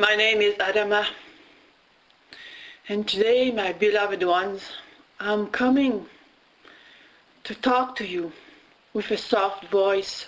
My name is Adama, and today, my beloved ones, I'm coming to talk to you with a soft voice,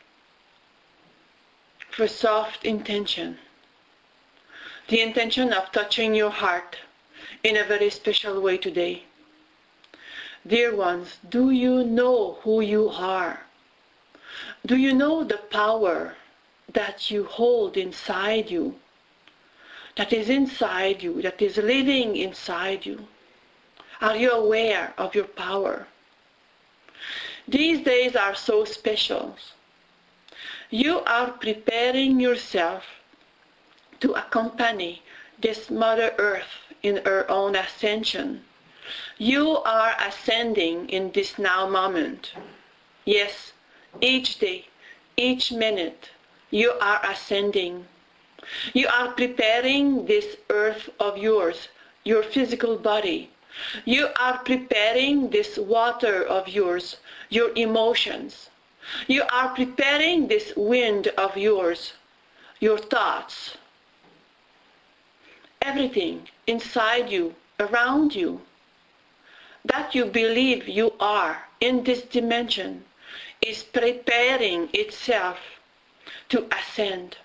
with a soft intention, the intention of touching your heart in a very special way today. Dear ones, do you know who you are? Do you know the power that you hold inside you? That is inside you, that is living inside you. Are you aware of your power? These days are so special. You are preparing yourself to accompany this Mother Earth in her own ascension. You are ascending in this now moment. Yes, each day, each minute, you are ascending. You are preparing this earth of yours, your physical body. You are preparing this water of yours, your emotions. You are preparing this wind of yours, your thoughts. Everything inside you, around you, that you believe you are in this dimension is preparing itself to ascend.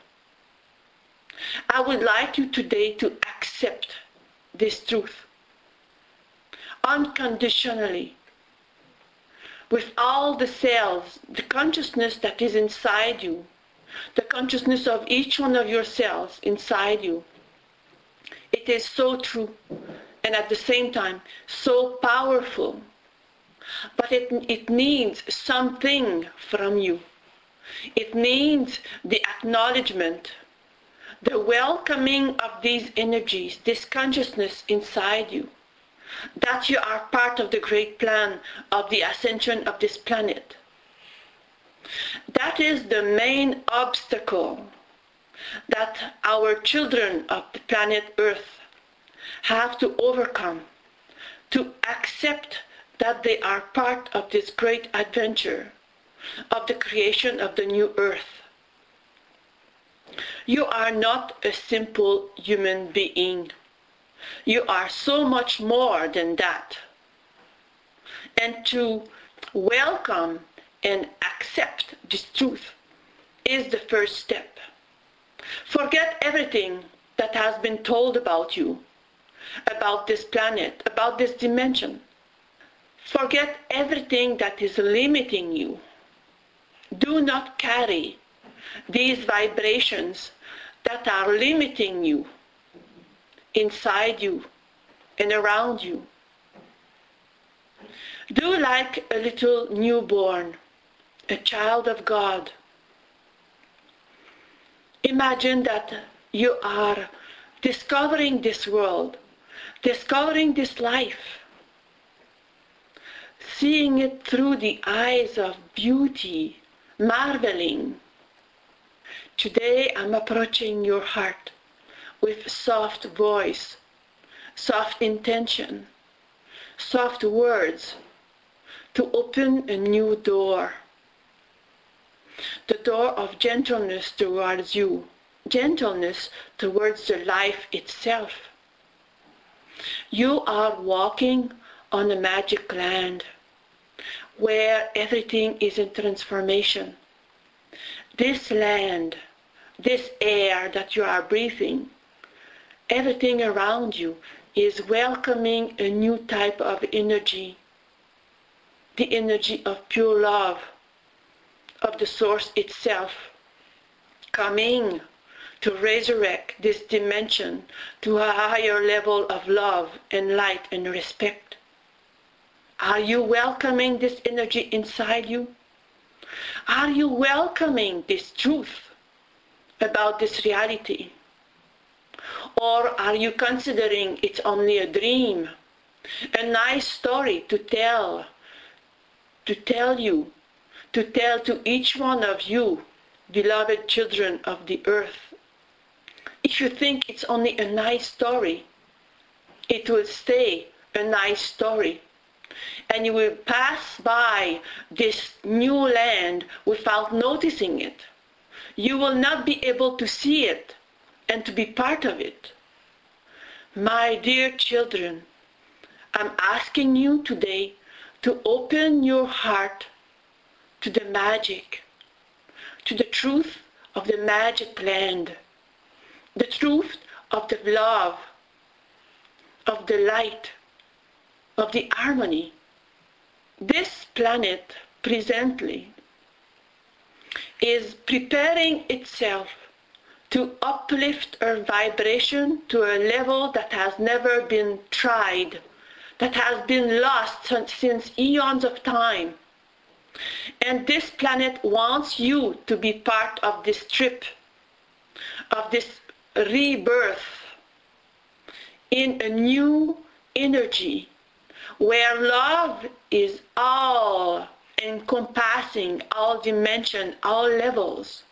I would like you today to accept this truth unconditionally, with all the cells, the consciousness that is inside you, the consciousness of each one of your cells inside you. It is so true and at the same time so powerful, but it needs something from you. It needs the acknowledgement, the welcoming of these energies, this consciousness inside you, that you are part of the great plan of the ascension of this planet. That is the main obstacle that our children of the planet Earth have to overcome, to accept that they are part of this great adventure of the creation of the new Earth. You are not a simple human being. You are so much more than that. And to welcome and accept this truth is the first step. Forget everything that has been told about you, about this planet, about this dimension. Forget everything that is limiting you. Do not carry these vibrations that are limiting you inside you and around you. Do like a little newborn, a child of God. Imagine that you are discovering this world, discovering this life, seeing it through the eyes of beauty, marveling. Today I'm approaching your heart with soft voice, soft intention, soft words to open a new door. The door of gentleness towards you, gentleness towards the life itself. You are walking on a magic land where everything is in transformation. This land, this air that you are breathing, everything around you is welcoming a new type of energy, the energy of pure love, of the source itself, coming to resurrect this dimension to a higher level of love and light and respect. Are you welcoming this energy inside you? Are you welcoming this truth about this reality? Or are you considering it's only a dream, a nice story to tell you, to tell to each one of you, beloved children of the earth? If you think it's only a nice story, it will stay a nice story. And you will pass by this new land without noticing it. You will not be able to see it and to be part of it. My dear children, I'm asking you today to open your heart to the magic, to the truth of the magic land, the truth of the love, of the light, of the harmony. This planet presently is preparing itself to uplift our vibration to a level that has never been tried, that has been lost since eons of time. And this planet wants you to be part of this trip, of this rebirth in a new energy where love is all encompassing, all dimension, all levels.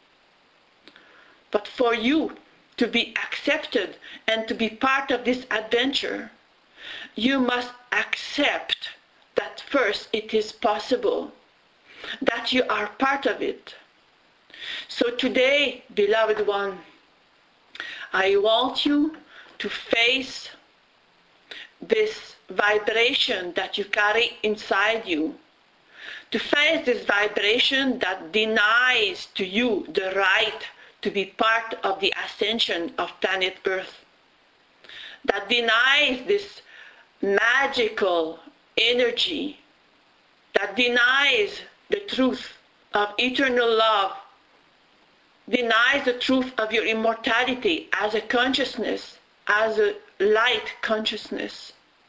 But for you to be accepted and to be part of this adventure, you must accept that first it is possible, that you are part of it. So today, beloved one, I want you to face this vibration that you carry inside you, to face this vibration that denies to you the right to be part of the ascension of planet Earth, that denies this magical energy, that denies the truth of eternal love, denies the truth of your immortality as a consciousness, as a light consciousness.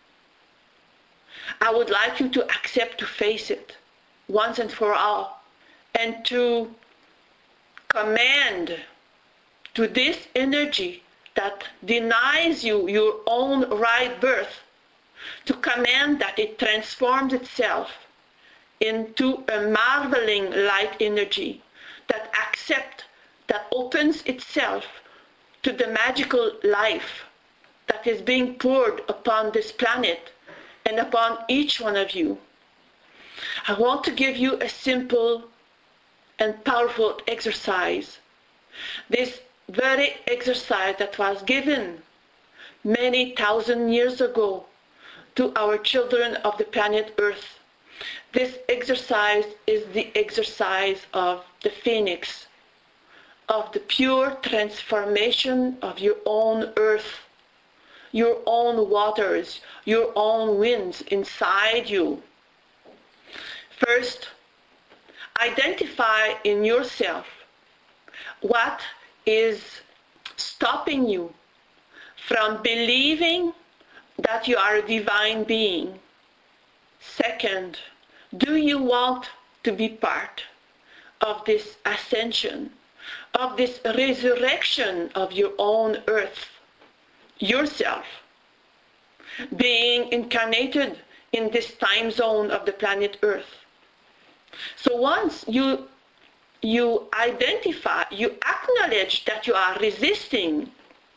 I would like you to accept, to face it once and for all, and to command to this energy that denies you your own right birth, to command that it transforms itself into a marveling light energy that accepts, that opens itself to the magical life that is being poured upon this planet and upon each one of you. I want to give you a simple and powerful exercise. This very exercise that was given many thousand years ago to our children of the planet Earth. This exercise is the exercise of the phoenix, of the pure transformation of your own earth, your own waters, your own winds inside you. First, identify in yourself what is stopping you from believing that you are a divine being. Second, do you want to be part of this ascension, of this resurrection of your own earth, yourself, being incarnated in this time zone of the planet Earth? So once you identify, you acknowledge that you are resisting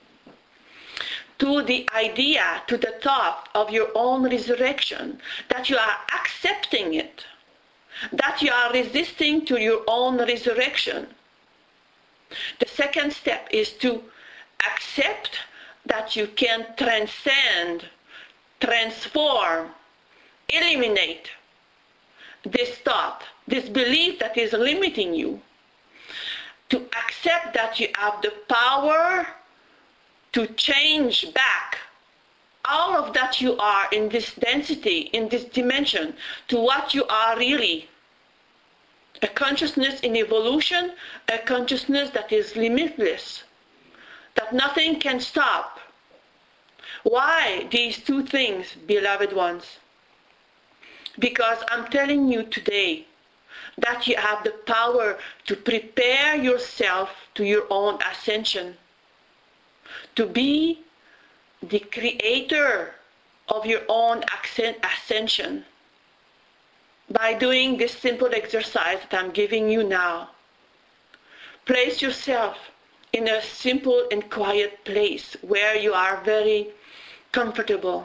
to the idea, to the thought of your own resurrection, that you are accepting it, that you are resisting to your own resurrection. The second step is to accept that you can transcend, transform, eliminate this thought, this belief that is limiting you. To accept that you have the power to change back all of that you are in this density, in this dimension, to what you are really. A consciousness in evolution, a consciousness that is limitless, that nothing can stop. Why these two things, beloved ones? Because I'm telling you today that you have the power to prepare yourself to your own ascension, to be the creator of your own ascension by doing this simple exercise that I'm giving you now. Place yourself in a simple and quiet place where you are very comfortable.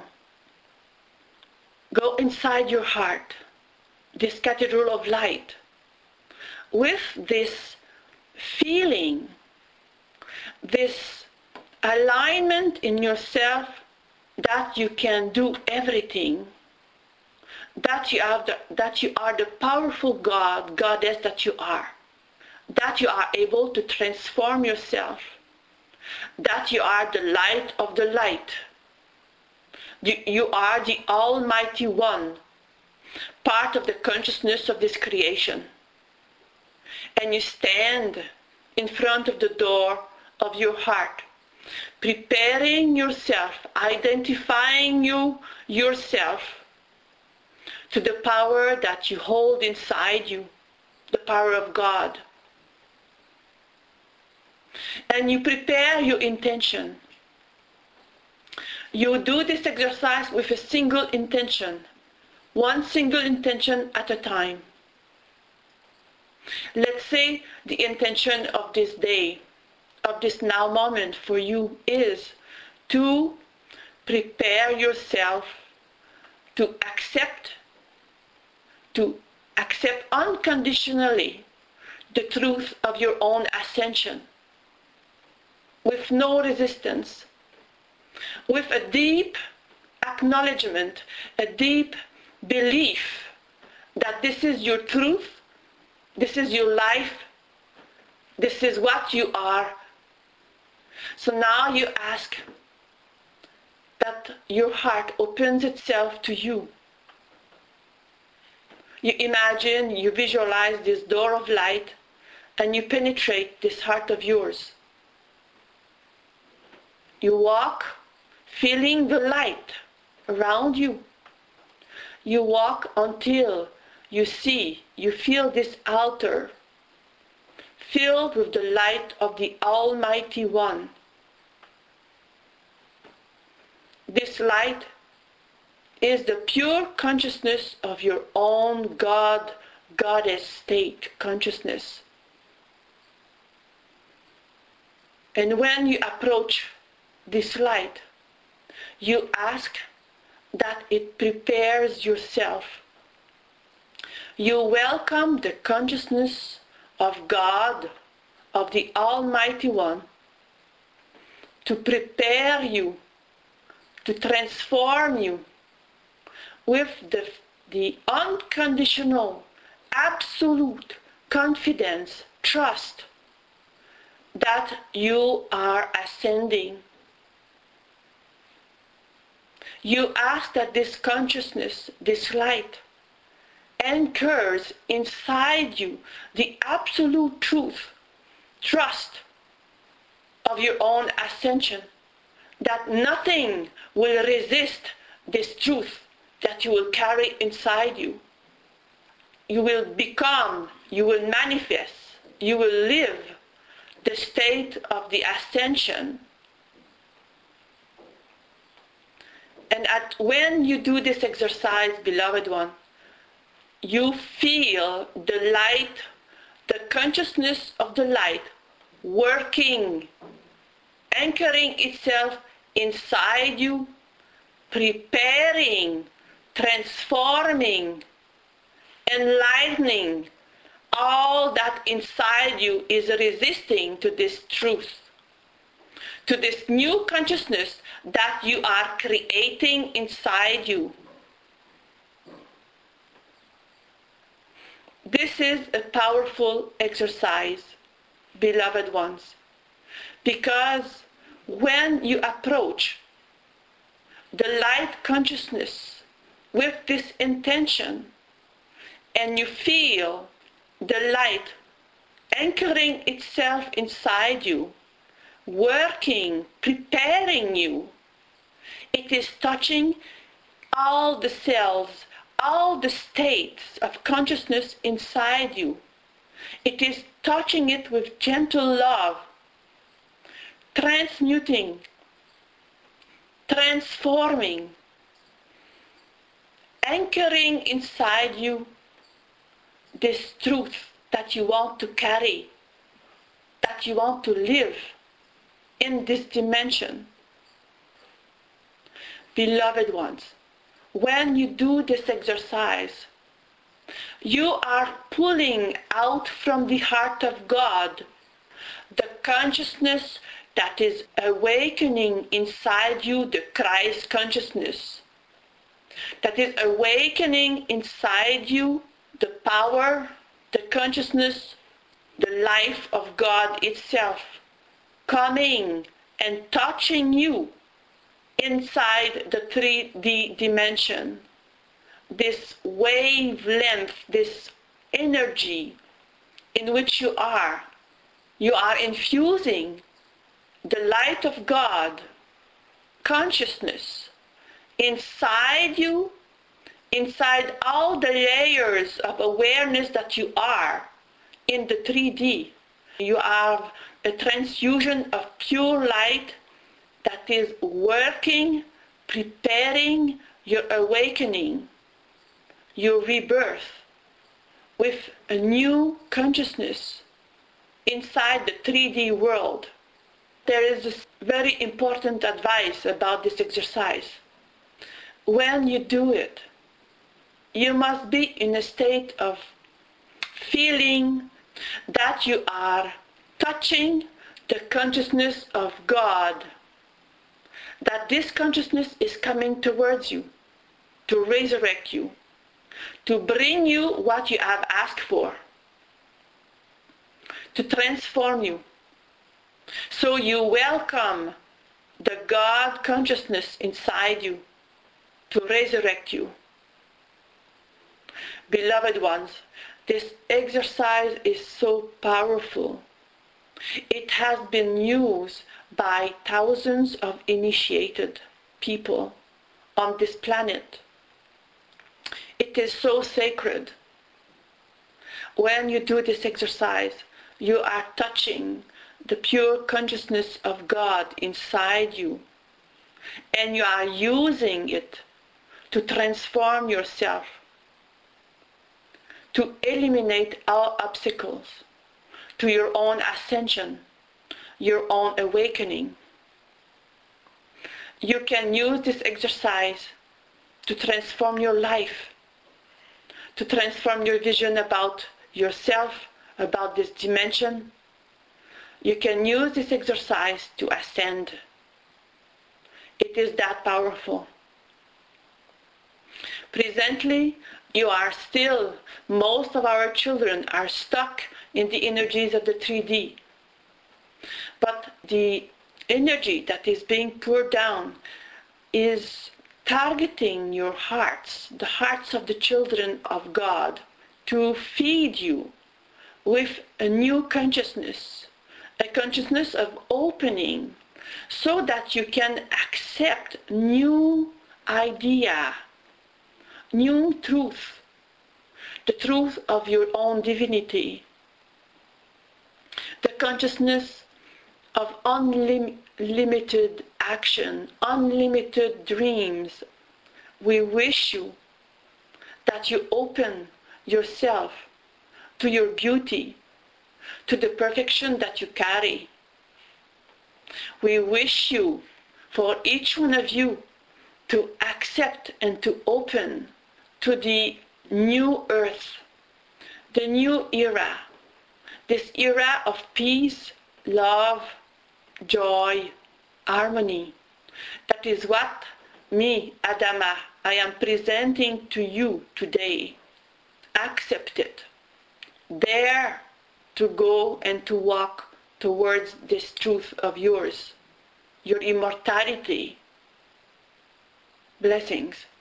Go inside your heart, this cathedral of light, with this feeling, this alignment in yourself that you can do everything, that you are the powerful God, goddess that you are, that you are able to transform yourself, that you are the light of the light. You are the Almighty One, part of the consciousness of this creation. And you stand in front of the door of your heart, preparing yourself, identifying yourself to the power that you hold inside you, the power of God. And you prepare your intention. You do this exercise with a single intention, one single intention at a time. Let's say the intention of this day, of this now moment for you is to prepare yourself to accept unconditionally the truth of your own ascension, with no resistance, with a deep acknowledgement, a deep belief that this is your truth, this is your life, this is what you are. So now you ask that your heart opens itself to you. You imagine, you visualize this door of light, and you penetrate this heart of yours. You walk feeling the light around you. You walk until you feel this altar filled with the light of the Almighty One. This light is the pure consciousness of your own God, Goddess state consciousness. And when you approach this light, you ask that it prepares yourself. You welcome the consciousness of God, of the Almighty One, to prepare you, to transform you with the unconditional, absolute confidence, trust that you are ascending. You ask that this consciousness, this light, anchors inside you the absolute truth, trust of your own ascension, that nothing will resist this truth that you will carry inside you. You will become, you will manifest, you will live the state of the ascension. And when you do this exercise, beloved one, you feel the light, the consciousness of the light working, anchoring itself inside you, preparing, transforming, enlightening all that inside you is resisting to this truth, to this new consciousness that you are creating inside you. This is a powerful exercise, beloved ones, because when you approach the light consciousness with this intention, and you feel the light anchoring itself inside you, working, preparing you, it is touching all the cells, all the states of consciousness inside you. It is touching it with gentle love, transmuting, transforming, anchoring inside you this truth that you want to carry, that you want to live in this dimension. Beloved ones, when you do this exercise, you are pulling out from the heart of God the consciousness that is awakening inside you the Christ consciousness, that is awakening inside you the power, the consciousness, the life of God itself, coming and touching you inside the 3D dimension. This wavelength, this energy in which you are infusing the light of God, consciousness, inside you, inside all the layers of awareness that you are in the 3D. You have a transfusion of pure light that is working, preparing your awakening, your rebirth with a new consciousness inside the 3D world. There is this very important advice about this exercise. When you do it, you must be in a state of feeling that you are touching the consciousness of God, that this consciousness is coming towards you to resurrect you, to bring you what you have asked for, to transform you. So you welcome the God consciousness inside you to resurrect you. Beloved ones, this exercise is so powerful. It has been used by thousands of initiated people on this planet. It is so sacred. When you do this exercise, you are touching the pure consciousness of God inside you, and you are using it to transform yourself, to eliminate all obstacles to your own ascension, your own awakening. You can use this exercise to transform your life, to transform your vision about yourself, about this dimension. You can use this exercise to ascend. It is that powerful. Presently, most of our children are stuck in the energies of the 3D. But the energy that is being poured down is targeting your hearts, the hearts of the children of God, to feed you with a new consciousness, a consciousness of opening, so that you can accept new idea, new truth, the truth of your own divinity, the consciousness of unlimited action, unlimited dreams. We wish you that you open yourself to your beauty, to the perfection that you carry. We wish you, for each one of you, to accept and to open to the new earth, the new era, this era of peace, love, joy, harmony. That is what me, Adama, I am presenting to you today. Accept it. Dare to go and to walk towards this truth of yours, your immortality. Blessings.